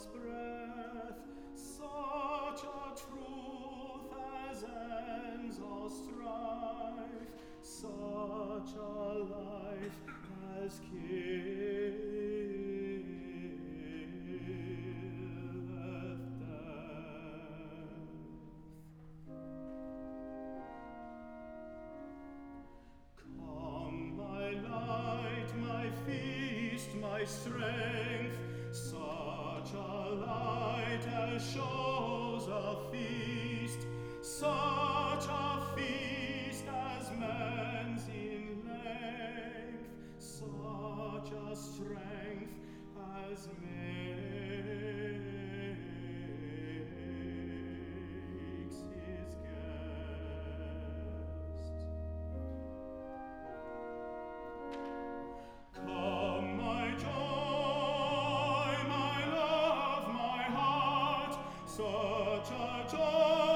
life's breath, such a truth as ends all strife, such a life as killeth death. Come, my light, my feast, my strength, such a light as shows a feast, such a feast as mends in length, such a strength as makes his guest. Come, my joy, my love, my heart, such a joy